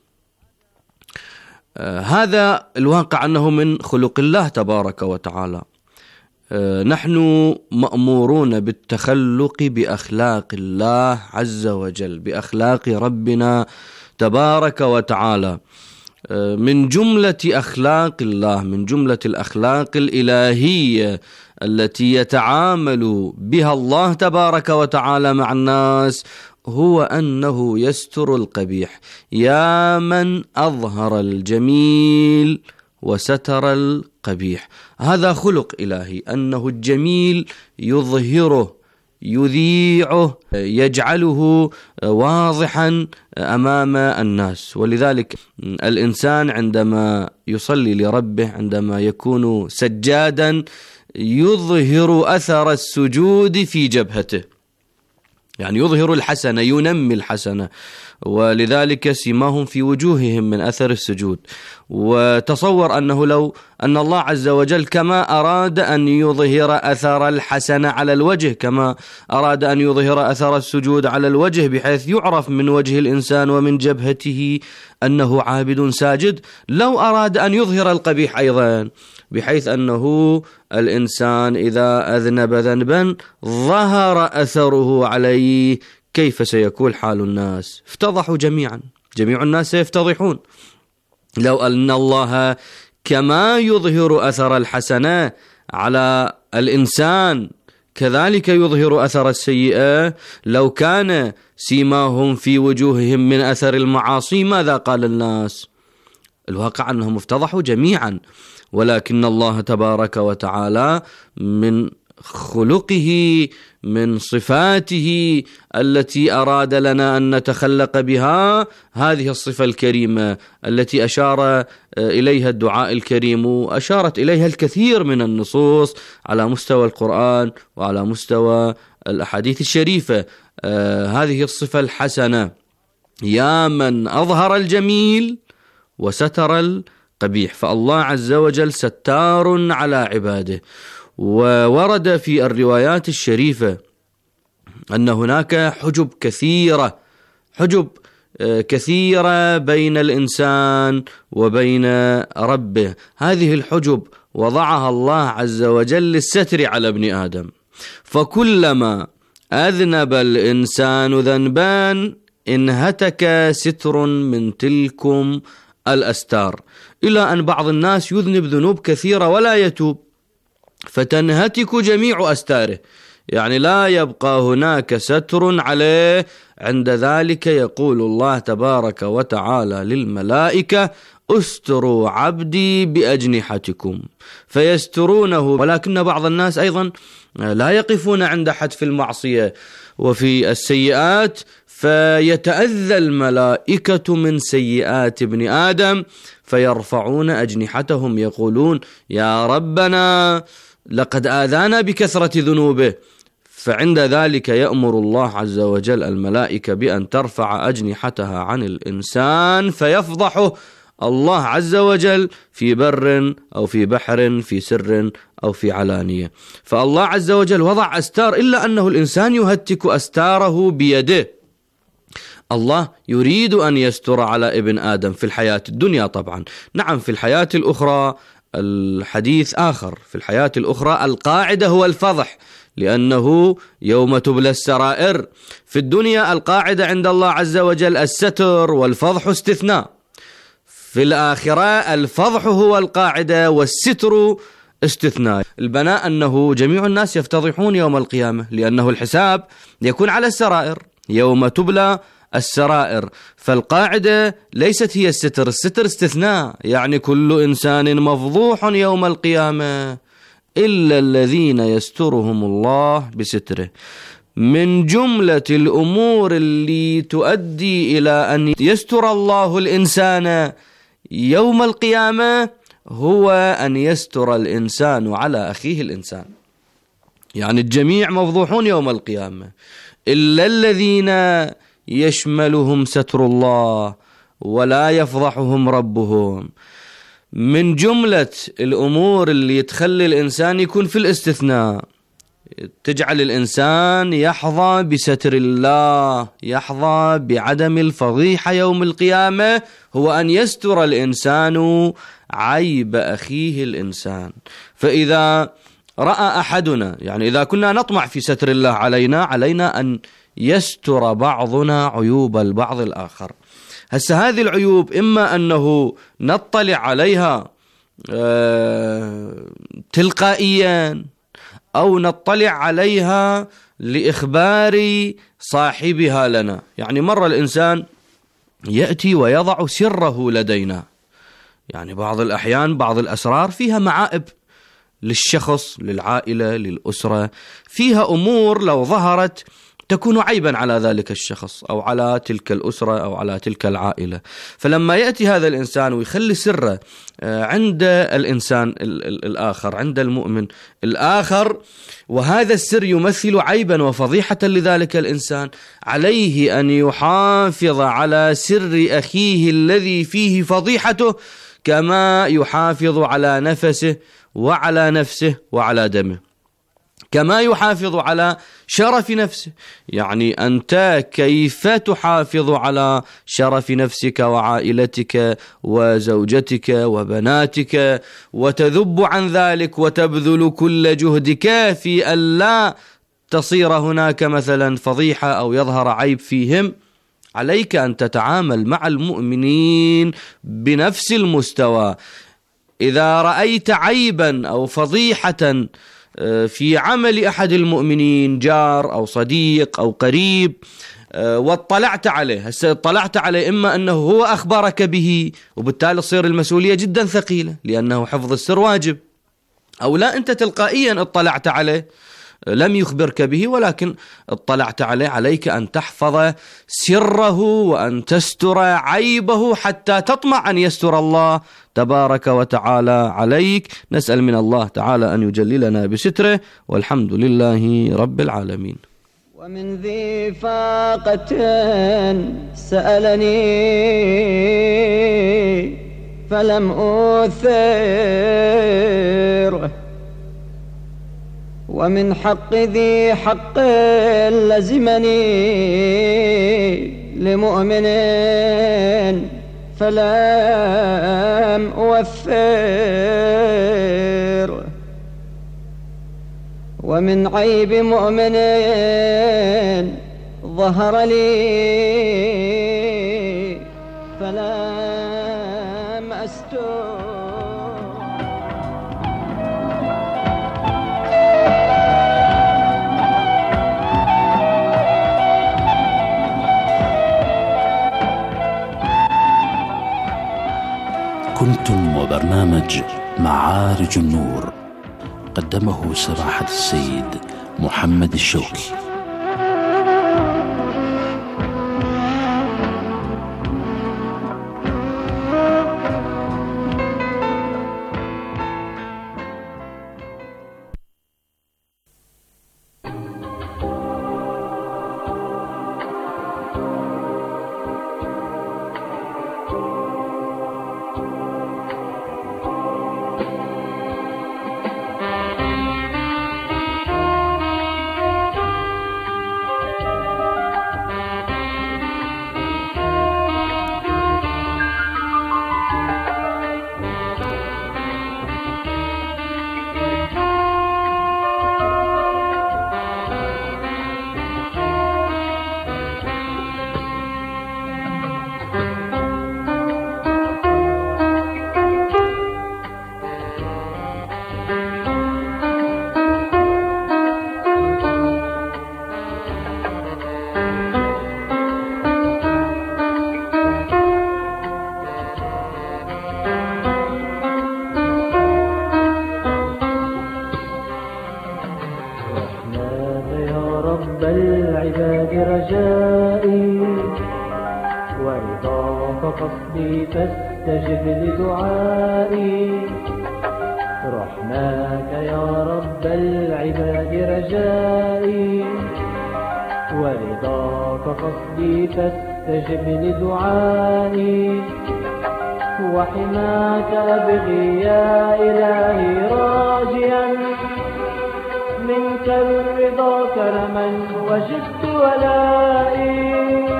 هذا الواقع أنه من خلق الله تبارك وتعالى. نحن مأمورون بالتخلق بأخلاق الله عز وجل، بأخلاق ربنا تبارك وتعالى. من جملة أخلاق الله، من جملة الأخلاق الإلهية التي يتعامل بها الله تبارك وتعالى مع الناس هو أنه يستر القبيح. يا من أظهر الجميل وستر القبيح، هذا خلق إلهي، أنه الجميل يظهره، يذيعه، يجعله واضحا أمام الناس. ولذلك الإنسان عندما يصلي لربه، عندما يكون سجادا، يظهر أثر السجود في جبهته، يعني يظهر الحسنة، ينمي الحسنة، ولذلك سيماهم في وجوههم من أثر السجود. وتصور أنه لو أن الله عز وجل كما أراد أن يظهر أثر الحسنة على الوجه، كما أراد أن يظهر أثر السجود على الوجه بحيث يعرف من وجه الإنسان ومن جبهته أنه عابد ساجد، لو أراد أن يظهر القبيح أيضا بحيث أنه الإنسان إذا أذنب ذنبا ظهر أثره عليه، كيف سيكون حال الناس؟ افتضحوا جميعا، جميع الناس سيفتضحون. لو أن الله كما يظهر أثر الحسنة على الإنسان كذلك يظهر أثر السيئة، لو كان سيماهم في وجوههم من أثر المعاصي ماذا قال الناس؟ الواقع أنهم افتضحوا جميعا. ولكن الله تبارك وتعالى من خلقه، من صفاته التي أراد لنا أن نتخلق بها هذه الصفة الكريمة التي أشار إليها الدعاء الكريم، وأشارت إليها الكثير من النصوص على مستوى القرآن وعلى مستوى الأحاديث الشريفة. آه هذه الصفة الحسنة، يا من أظهر الجميل وستر القبيح. فالله عز وجل ستار على عباده. وورد في الروايات الشريفة أن هناك حجب كثيرة، حجب كثيرة بين الإنسان وبين ربه. هذه الحجب وضعها الله عز وجل للستر على ابن آدم، فكلما أذنب الإنسان ذنبان انهتك ستر من تلكم الأستار، إلى أن بعض الناس يذنب ذنوب كثيرة ولا يتوب فتنهتك جميع أستاره، يعني لا يبقى هناك ستر عليه. عند ذلك يقول الله تبارك وتعالى للملائكة: استروا عبدي بأجنحتكم، فيسترونه. ولكن بعض الناس أيضا لا يقفون عند حتف المعصية وفي السيئات، فيتأذى الملائكة من سيئات ابن آدم فيرفعون أجنحتهم يقولون: يا ربنا لقد آذانا بكثرة ذنوبه. فعند ذلك يأمر الله عز وجل الملائكة بأن ترفع أجنحتها عن الإنسان فيفضحه الله عز وجل في بر أو في بحر، في سر أو في علانية. فالله عز وجل وضع أستار، إلا أنه الإنسان يهتك أستاره بيده. الله يريد أن يستر على ابن آدم في الحياة الدنيا طبعا، نعم في الحياة الأخرى الحديث آخر. في الحياة الأخرى القاعدة هو الفضح، لأنه يوم تبلى السرائر. في الدنيا القاعدة عند الله عز وجل الستر والفضح استثناء. في الآخرة الفضح هو القاعدة والستر استثناء. البناء أنه جميع الناس يفتضحون يوم القيامة، لأنه الحساب يكون على السرائر يوم تبلى السرائر. فالقاعدة ليست هي الستر، الستر استثناء، يعني كل إنسان مفضوح يوم القيامة إلا الذين يسترهم الله بستره. من جملة الأمور اللي تؤدي إلى أن يستر الله الإنسان يوم القيامة هو أن يستر الإنسان على أخيه الإنسان. يعني الجميع مفضوحون يوم القيامة إلا الذين يشملهم ستر الله ولا يفضحهم ربهم. من جملة الأمور اللي تخلي الإنسان يكون في الاستثناء، تجعل الإنسان يحظى بستر الله، يحظى بعدم الفضيحة يوم القيامة، هو أن يستر الإنسان عيب أخيه الإنسان. فإذا رأى أحدنا، يعني إذا كنا نطمع في ستر الله علينا، علينا أن يستر بعضنا عيوب البعض الآخر. هسه هذه العيوب إما أنه نطلع عليها تلقائيا أو نطلع عليها لإخبار صاحبها لنا. يعني مرة الإنسان يأتي ويضع سره لدينا، يعني بعض الأحيان بعض الأسرار فيها معائب للشخص، للعائلة، للأسرة، فيها أمور لو ظهرت تكون عيبا على ذلك الشخص أو على تلك الأسرة أو على تلك العائلة. فلما يأتي هذا الإنسان ويخلي سره عند الإنسان الآخر، عند المؤمن الآخر، وهذا السر يمثل عيبا وفضيحة لذلك الإنسان، عليه أن يحافظ على سر أخيه الذي فيه فضيحته كما يحافظ على نفسه وعلى نفسه وعلى دمه، كما يحافظ على شرف نفسه. يعني أنت كيف تحافظ على شرف نفسك وعائلتك وزوجتك وبناتك وتذب عن ذلك وتبذل كل جهدك في ألا تصير هناك مثلا فضيحة أو يظهر عيب فيهم. عليك أن تتعامل مع المؤمنين بنفس المستوى. إذا رأيت عيبا أو فضيحة في عمل أحد المؤمنين، جار أو صديق أو قريب، واطلعت عليه، هسه اطلعت عليه إما أنه هو أخبرك به وبالتالي تصير المسؤولية جدا ثقيلة لأنه حفظ السر واجب، أو لا أنت تلقائيا اطلعت عليه لم يخبرك به ولكن اطلعت عليه، عليك أن تحفظ سره وأن تستر عيبه حتى تطمع أن يستر الله تبارك وتعالى عليك. نسأل من الله تعالى أن يجللنا بستره، والحمد لله رب العالمين. ومن ذي فاقة سألني فلم أثر، ومن حق ذي حق لزمني لمؤمن فلم أوفر، ومن عيب مؤمن ظهر لي فلم أستر. كنتم وبرنامج معارج النور، قدمه سماحة السيد محمد الشوكي. رحماك يا رب العباد رجائي، ورضاك قصدي فاستجب لدعائي، وحماك أبغي يا إلهي راجيا منك الرضا كرما وجدت ولائي.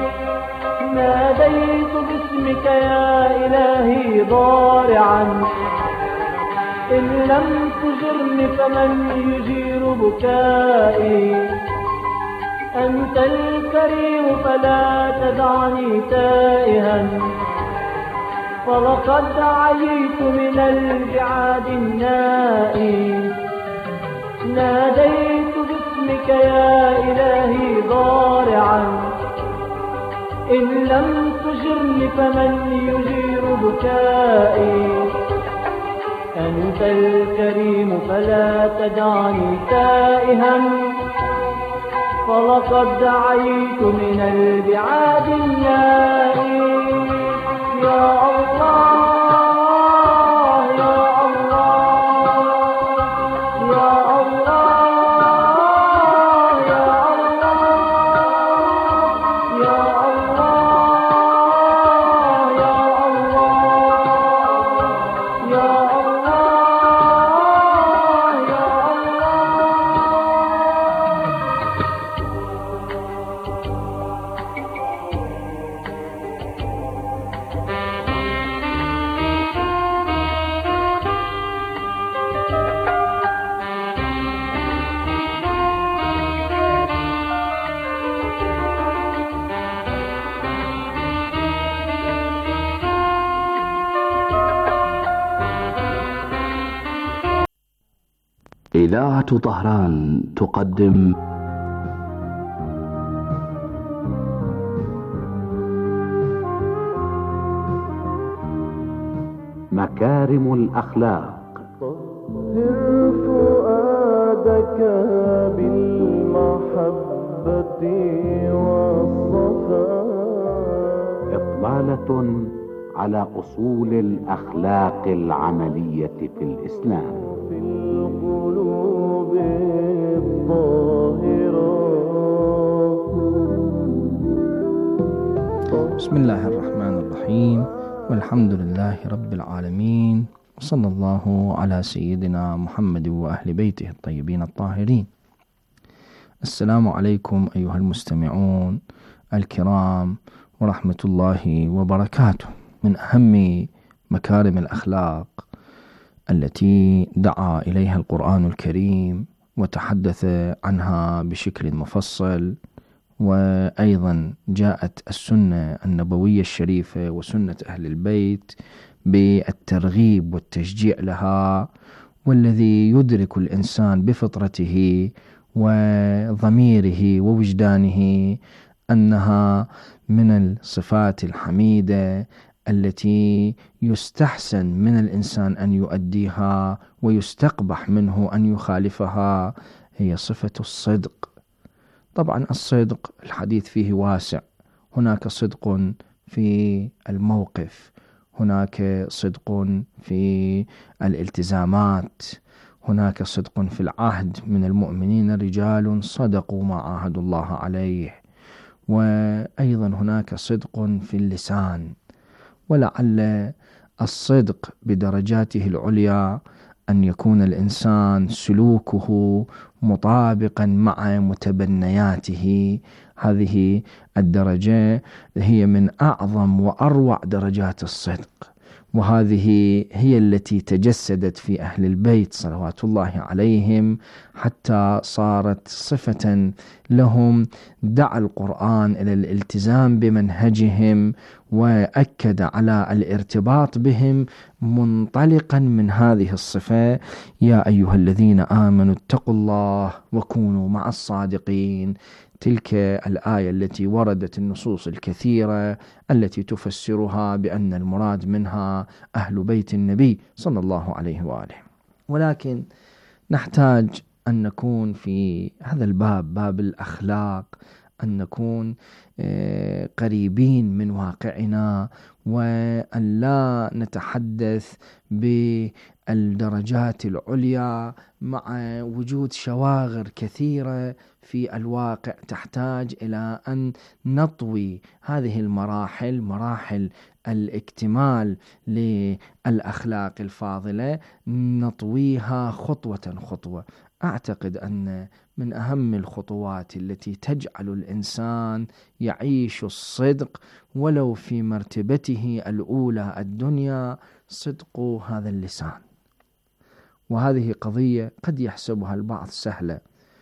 ناديت باسمك يا إلهي ضارعا، إن لم تجرني فمن يجير بكائي. أنت الكريم فلا تدعني تائها، فلقد عييت من البعاد النائي. ناديت باسمك يا إلهي ضارعا، إن لم تجرني فمن يجير بكائي. أنت الكريم فلا تدعني تائها، فلقد عييت من البعاد النائي. يا الله إذاعة طهران تقدم مكارم الأخلاق. طهر فؤادك بالمحبة والصفاء. إطلالة على أصول الأخلاق العملية في الإسلام. القلوب الطاهرة. بسم الله الرحمن الرحيم، والحمد لله رب العالمين، وصلى الله على سيدنا محمد وأهل بيته الطيبين الطاهرين. السلام عليكم أيها المستمعون الكرام ورحمة الله وبركاته. من أهم مكارم الأخلاق التي دعا إليها القرآن الكريم وتحدث عنها بشكل مفصل، وأيضا جاءت السنة النبوية الشريفة وسنة أهل البيت بالترغيب والتشجيع لها، والذي يدرك الإنسان بفطرته وضميره ووجدانه أنها من الصفات الحميدة التي يستحسن من الإنسان أن يؤديها ويستقبح منه أن يخالفها، هي صفة الصدق. طبعا الصدق الحديث فيه واسع، هناك صدق في الموقف، هناك صدق في الالتزامات، هناك صدق في العهد. من المؤمنين رجال صدقوا ما عاهدوا الله عليه، وأيضا هناك صدق في اللسان. ولعل الصدق بدرجاته العليا أن يكون الإنسان سلوكه مطابقا مع متبنياته. هذه الدرجة هي من أعظم وأروع درجات الصدق، وهذه هي التي تجسدت في أهل البيت صلوات الله عليهم حتى صارت صفة لهم. دعا القرآن إلى الالتزام بمنهجهم وأكد على الارتباط بهم منطلقا من هذه الصفة: يا أيها الذين آمنوا اتقوا الله وكونوا مع الصادقين. تلك الآية التي وردت النصوص الكثيرة التي تفسرها بأن المراد منها أهل بيت النبي صلى الله عليه وآله. ولكن نحتاج أن نكون في هذا الباب، باب الأخلاق، أن نكون قريبين من واقعنا، وأن لا نتحدث بالدرجات العليا مع وجود شواغر كثيرة في الواقع تحتاج إلى أن نطوي هذه المراحل، مراحل الاكتمال للأخلاق الفاضلة، نطويها خطوة خطوة. أعتقد أن من أهم الخطوات التي تجعل الإنسان يعيش الصدق ولو في مرتبته الأولى الدنيا صدق هذا اللسان. وهذه قضية قد يحسبها البعض سهلة،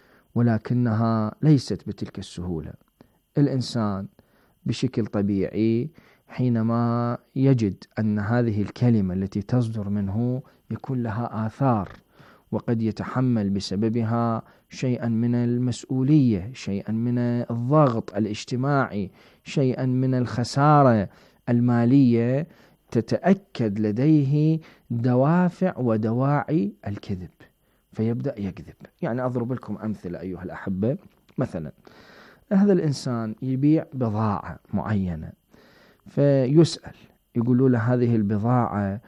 ولكنها ليست بتلك السهولة. الإنسان بشكل طبيعي حينما يجد أن هذه الكلمة التي تصدر منه يكون لها آثار، وقد يتحمل بسببها شيئا من المسؤولية، شيئا من الضغط الاجتماعي، شيئا من الخسارة المالية، تتأكد لديه دوافع ودواعي الكذب فيبدأ يكذب. يعني أضرب لكم أمثلة أيها الأحبة. مثلا هذا الإنسان يبيع بضاعة معينة، فيسأل يقولوا له هذه البضاعة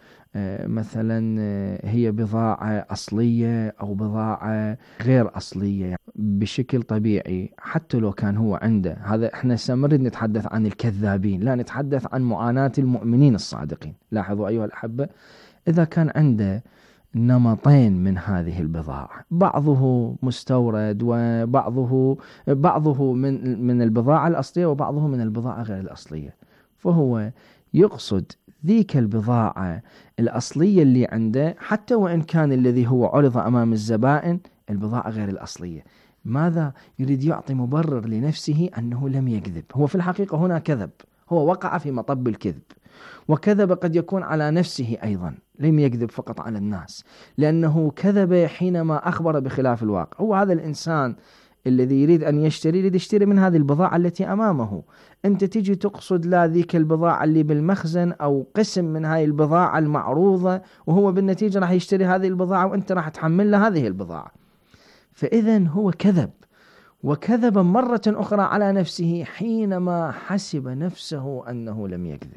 مثلا هي بضاعة أصلية أو بضاعة غير أصلية. بشكل طبيعي حتى لو كان هو عنده هذا، احنا سنريد نتحدث عن الكذابين، لا نتحدث عن معاناة المؤمنين الصادقين. لاحظوا أيها الأحبة، إذا كان عنده نمطين من هذه البضاعة، بعضه مستورد وبعضه بعضه من من البضاعة الأصلية وبعضه من البضاعة غير الأصلية، فهو يقصد ذيك البضاعة الأصلية اللي عنده حتى وإن كان الذي هو عرض أمام الزبائن البضاعة غير الأصلية. ماذا يريد؟ يعطي مبرر لنفسه أنه لم يكذب. هو في الحقيقة هنا كذب، هو وقع في مطب الكذب، وكذب قد يكون على نفسه أيضا، لم يكذب فقط على الناس، لأنه كذب حينما أخبر بخلاف الواقع. هو هذا الإنسان الذي يريد أن يشتري يريد يشتري من هذه البضاعة التي أمامه، أنت تجي تقصد لا ذيك البضاعة اللي بالمخزن أو قسم من هذه البضاعة المعروضة، وهو بالنتيجة راح يشتري هذه البضاعة وأنت راح تحمل له هذه البضاعة. فإذن هو كذب، وكذب مرة أخرى على نفسه حينما حسب نفسه أنه لم يكذب.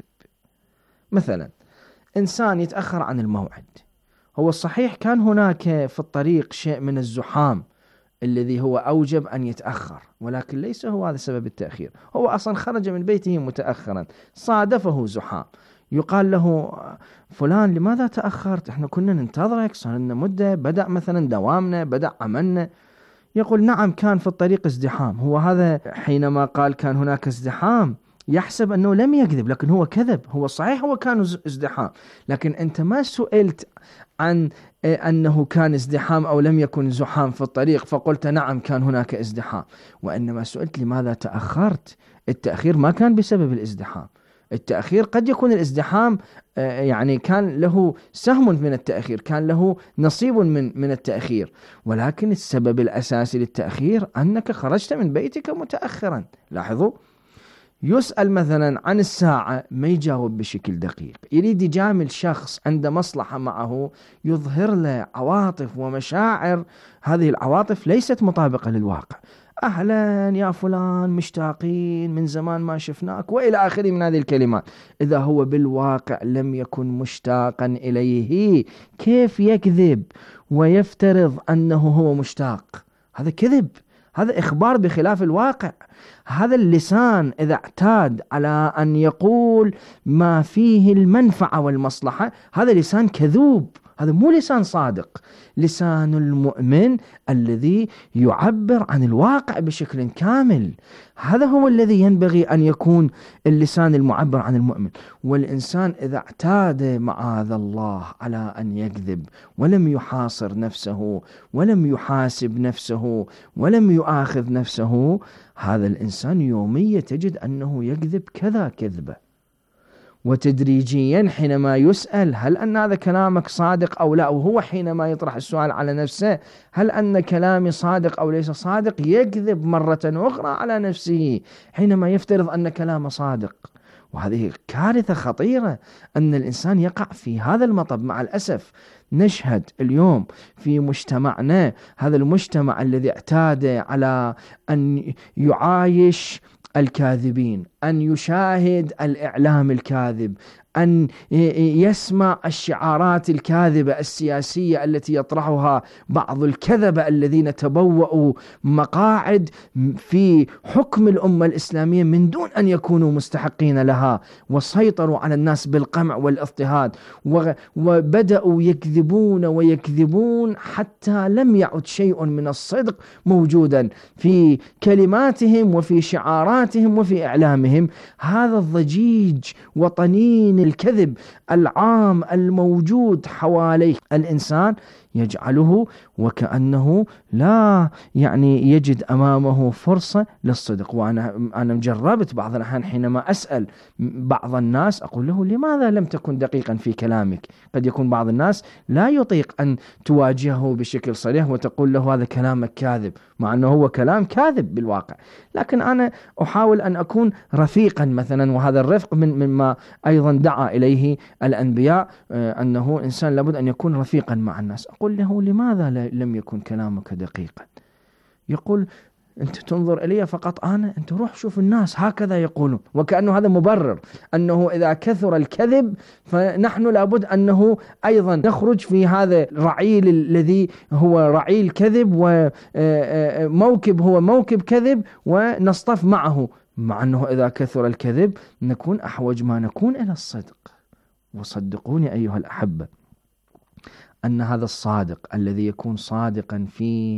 مثلا إنسان يتأخر عن الموعد، هو الصحيح كان هناك في الطريق شيء من الزحام الذي هو أوجب أن يتأخر، ولكن ليس هو هذا سبب التأخير. هو أصلا خرج من بيته متأخرا، صادفه زحام، يقال له فلان لماذا تأخرت؟ احنا كنا ننتظرك، صار لنا مدة، بدأ مثلا دوامنا، بدأ عملنا. يقول نعم كان في الطريق ازدحام. هو هذا حينما قال كان هناك ازدحام يحسب أنه لم يكذب، لكن هو كذب. هو صحيح هو كان ازدحام، لكن أنت ما سئلت عن أنه كان ازدحام أو لم يكن زحام في الطريق فقلت نعم كان هناك ازدحام، وإنما سئلت لماذا تأخرت. التأخير ما كان بسبب الازدحام، التأخير قد يكون الازدحام يعني كان له سهم من التأخير، كان له نصيب من من التأخير، ولكن السبب الأساسي للتأخير أنك خرجت من بيتك متأخرا. لاحظوا، يسأل مثلا عن الساعة ما يجاوب بشكل دقيق، يريد يجامل شخص عنده مصلحة معه، يظهر له عواطف ومشاعر، هذه العواطف ليست مطابقة للواقع. أهلا يا فلان، مشتاقين من زمان ما شفناك، وإلى آخره من هذه الكلمات. إذا هو بالواقع لم يكن مشتاقا إليه، كيف يكذب ويفترض أنه هو مشتاق؟ هذا كذب، هذا إخبار بخلاف الواقع. هذا اللسان إذا اعتاد على أن يقول ما فيه المنفعة والمصلحة، هذا لسان كذوب، هذا مو لسان صادق. لسان المؤمن الذي يعبر عن الواقع بشكل كامل، هذا هو الذي ينبغي أن يكون اللسان المعبر عن المؤمن. والإنسان إذا اعتاد معاذ الله على أن يكذب ولم يحاصر نفسه ولم يحاسب نفسه ولم يؤاخذ نفسه، هذا الإنسان يوميا تجد أنه يكذب كذا كذبة. وتدريجيا حينما يسأل هل أن هذا كلامك صادق أو لا، وهو حينما يطرح السؤال على نفسه هل أن كلامي صادق أو ليس صادق، يكذب مرة أخرى على نفسه حينما يفترض أن كلامه صادق. وهذه كارثة خطيرة أن الإنسان يقع في هذا المطب. مع الأسف نشهد اليوم في مجتمعنا، هذا المجتمع الذي اعتاد على أن يعايش الكاذبين، أن يشاهد الإعلام الكاذب، أن يسمع الشعارات الكاذبة السياسية التي يطرحها بعض الكذبة الذين تبوأوا مقاعد في حكم الأمة الإسلامية من دون أن يكونوا مستحقين لها، وسيطروا على الناس بالقمع والاضطهاد، وبدأوا يكذبون ويكذبون حتى لم يعد شيء من الصدق موجودا في كلماتهم وفي شعاراتهم وفي إعلامهم. هذا الضجيج وطنين الكذب العام الموجود حوالي الإنسان يجعله وكأنه لا يعني يجد أمامه فرصة للصدق. وأنا أنا جربت بعض الأحيان حينما أسأل بعض الناس أقول له لماذا لم تكن دقيقا في كلامك؟ قد يكون بعض الناس لا يطيق أن تواجهه بشكل صريح وتقول له هذا كلامك كاذب، مع أنه هو كلام كاذب بالواقع، لكن أنا أحاول أن أكون رفيقا مثلا، وهذا الرفق من مما أيضا دعا إليه الأنبياء، أنه إنسان لابد أن يكون رفيقا مع الناس. أقول له لماذا لم يكن كلامك دقيقا؟ يقول أنت تنظر إلي فقط أنا، أنت روح شوف الناس هكذا يقولون، وكأنه هذا مبرر أنه إذا كثر الكذب فنحن لابد أنه أيضا نخرج في هذا الرعيل الذي هو رعيل كذب وموكب هو موكب كذب ونصطف معه، مع أنه إذا كثر الكذب نكون أحوج ما نكون إلى الصدق. وصدقوني أيها الأحبة أن هذا الصادق الذي يكون صادقا في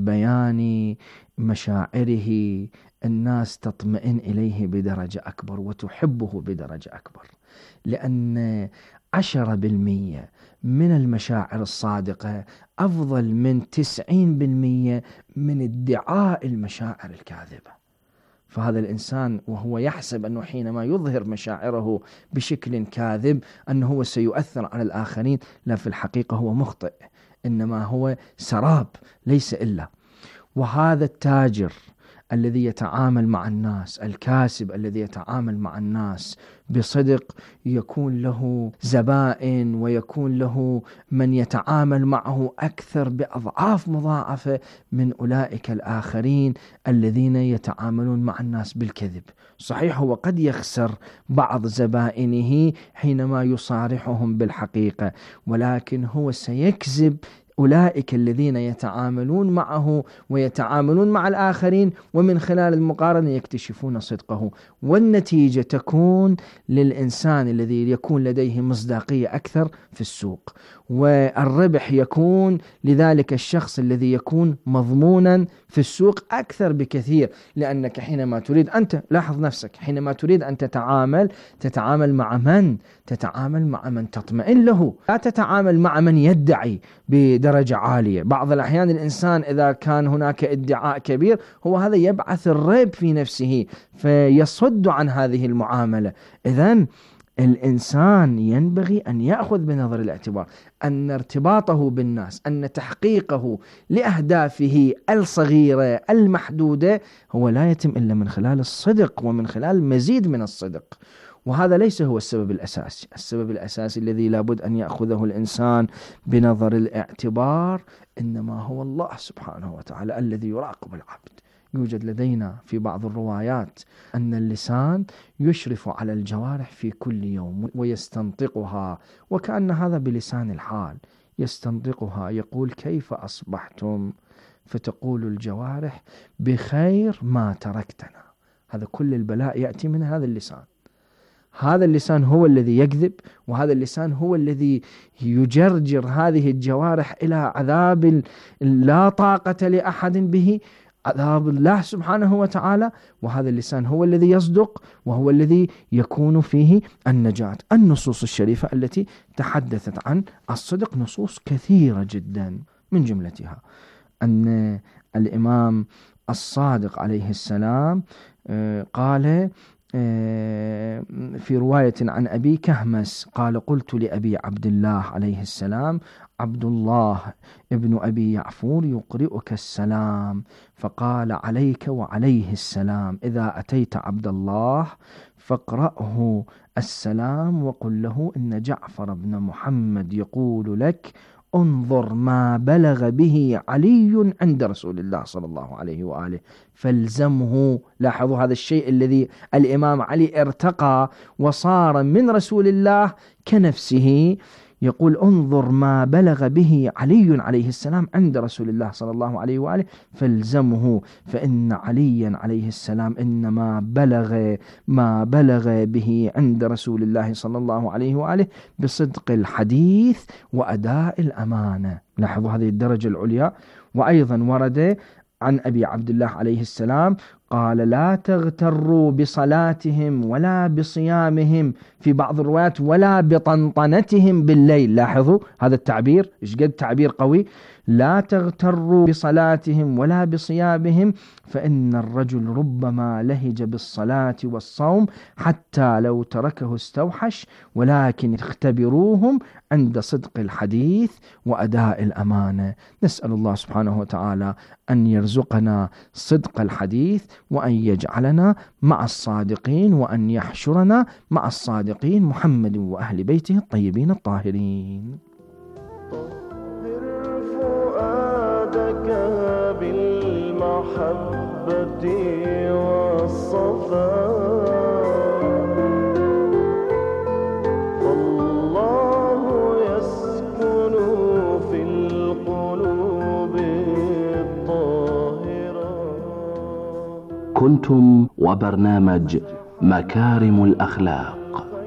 بيان مشاعره الناس تطمئن إليه بدرجة أكبر وتحبه بدرجة أكبر، لأن عشرة بالمية من المشاعر الصادقة أفضل من تسعين بالمية من ادعاء المشاعر الكاذبة. فهذا الإنسان وهو يحسب أنه حينما يظهر مشاعره بشكل كاذب أنه هو سيؤثر على الآخرين، لا، في الحقيقة هو مخطئ، إنما هو سراب ليس إلا. وهذا التاجر الذي يتعامل مع الناس، الكاسب الذي يتعامل مع الناس بصدق، يكون له زبائن ويكون له من يتعامل معه أكثر بأضعاف مضاعفة من أولئك الآخرين الذين يتعاملون مع الناس بالكذب. صحيح هو قد يخسر بعض زبائنه حينما يصارحهم بالحقيقة، ولكن هو سيكذب أولئك الذين يتعاملون معه ويتعاملون مع الآخرين، ومن خلال المقارنة يكتشفون صدقه، والنتيجة تكون للإنسان الذي يكون لديه مصداقية أكثر في السوق، والربح يكون لذلك الشخص الذي يكون مضمونا في السوق أكثر بكثير. لأنك حينما تريد، أنت لاحظ نفسك، حينما تريد أن تتعامل تتعامل مع من؟ تتعامل مع من تطمئن له، لا تتعامل مع من يدعي بدرجة عالية. بعض الأحيان الإنسان إذا كان هناك ادعاء كبير هو هذا يبعث الريب في نفسه فيصد عن هذه المعاملة. إذن الإنسان ينبغي أن يأخذ بنظر الاعتبار أن ارتباطه بالناس، أن تحقيقه لأهدافه الصغيرة المحدودة هو لا يتم إلا من خلال الصدق ومن خلال مزيد من الصدق. وهذا ليس هو السبب الأساسي. السبب الأساسي الذي لابد أن يأخذه الإنسان بنظر الاعتبار إنما هو الله سبحانه وتعالى الذي يراقب العبد. يوجد لدينا في بعض الروايات أن اللسان يشرف على الجوارح في كل يوم ويستنطقها، وكأن هذا بلسان الحال، يستنطقها يقول كيف أصبحتم؟ فتقول الجوارح بخير ما تركتنا. هذا كل البلاء يأتي من هذا اللسان. هذا اللسان هو الذي يكذب، وهذا اللسان هو الذي يجرجر هذه الجوارح إلى عذاب لا طاقة لأحد به، عذاب الله سبحانه وتعالى. وهذا اللسان هو الذي يصدق وهو الذي يكون فيه النجاة. النصوص الشريفة التي تحدثت عن الصدق نصوص كثيرة جدا، من جملتها أن الإمام الصادق عليه السلام قال في رواية عن أبي كهمس قال قلت لأبي عبد الله عليه السلام عبد الله ابن أبي يعفور يقرئك السلام، فقال عليك وعليه السلام. إذا أتيت عبد الله فاقرأه السلام وقل له إن جعفر بن محمد يقول لك انظر ما بلغ به علي عند رسول الله صلى الله عليه وآله فالزمه. لاحظوا هذا الشيء الذي الإمام علي ارتقى وصار من رسول الله كنفسه، يقول انظر ما بلغ به علي عليه السلام عند رسول الله صلى الله عليه وآله فالزمه، فإن عليا عليه السلام إنما بلغ ما بلغ به عند رسول الله صلى الله عليه وآله بصدق الحديث وأداء الأمانة. لاحظوا هذه الدرجة العليا. وأيضا ورد عن أبي عبد الله عليه السلام قال لا تغتروا بصلاتهم ولا بصيامهم، في بعض الروايات ولا بطنطنتهم بالليل. لاحظوا هذا التعبير إيش قد تعبير قوي. لا تغتروا بصلاتهم ولا بصيامهم فإن الرجل ربما لهج بالصلاة والصوم حتى لو تركه استوحش، ولكن اختبروهم عند صدق الحديث وأداء الأمانة. نسأل الله سبحانه وتعالى أن يرزقنا صدق الحديث وأن يجعلنا مع الصادقين وأن يحشرنا مع الصادقين محمد وأهل بيته الطيبين الطاهرين. فؤادك بالمحبة والصفاء فالله يسكن في القلوب الطاهرة. كنتم وبرنامج مكارم الأخلاق.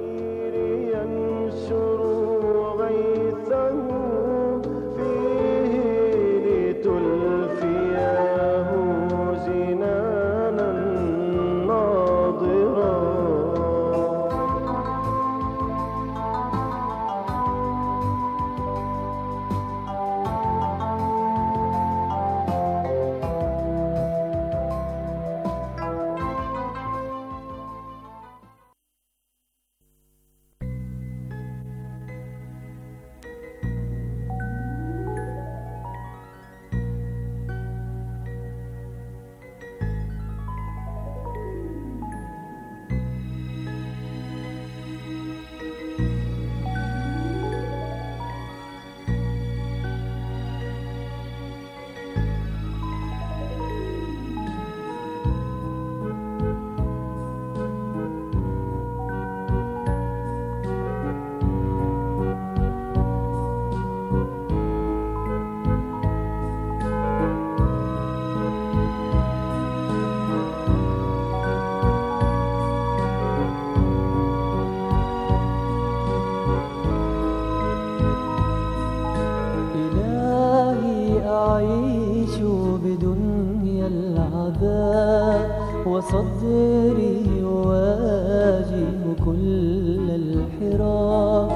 وصدري يواجه كل الحراك.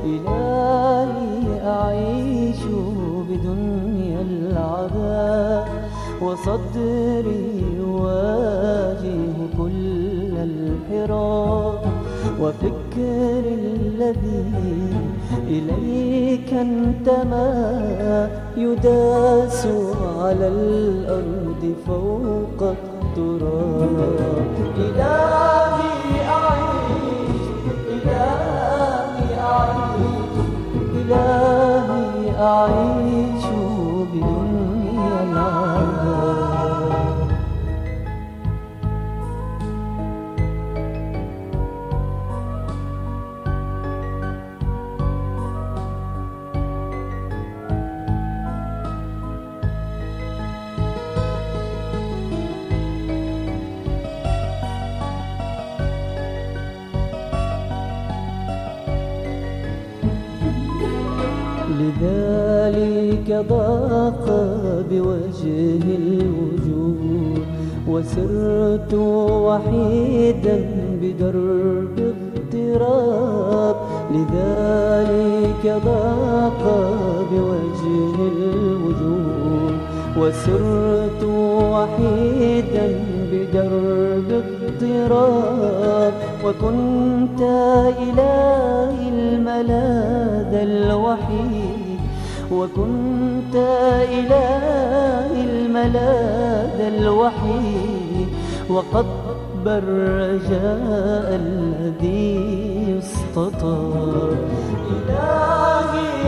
إلهي أعيش بدنيا العذاب وصدري يواجه كل الحراك. وفكر الذي إليك انتمى يداس على الأرض فوق التراب. إلهي أعيش إلهي أعيش إلهي أعيش بدنيا العذاب. لذلك ضاق بوجه الوجود وسرت وحيدا بدرب اضطراب. لذلك ضاق بوجه الوجود وسرت وحيدا بدرب اضطراب. وكنت إلهي الملاذ الوحيد وكنت إلهي الملاذ الوحيد. وقد رب الرجاء الذي يستطاع. إلهي